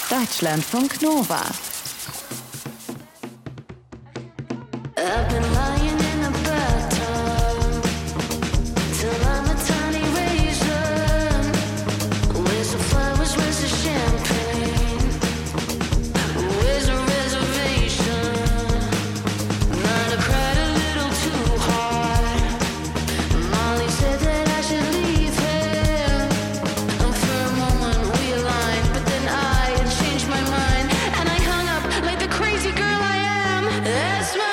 Deutschlandfunk Nova. I've been lying in a bathtub till I'm a tiny raisin. Where's the flowers, where's the champagne? Where's the reservation? Might have cried a little too hard. Molly said that I should leave him. And for a moment we aligned, but then I had changed my mind, and I hung up like the crazy girl I am. That's my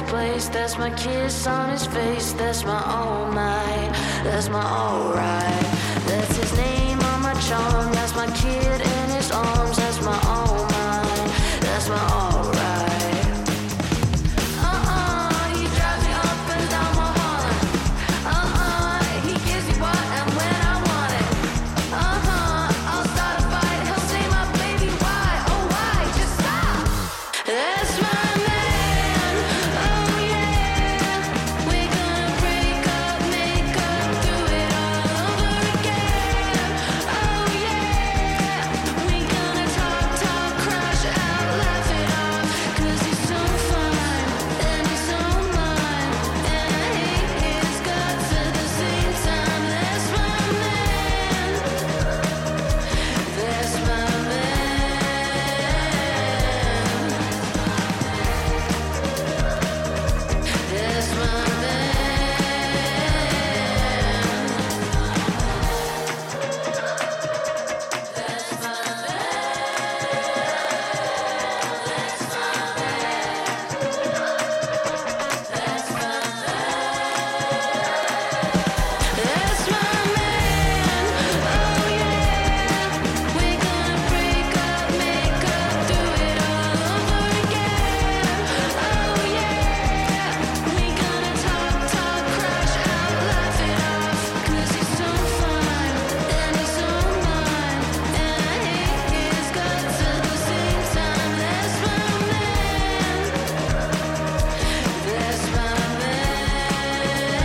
that's my kiss on his face, that's my all night, that's my alright.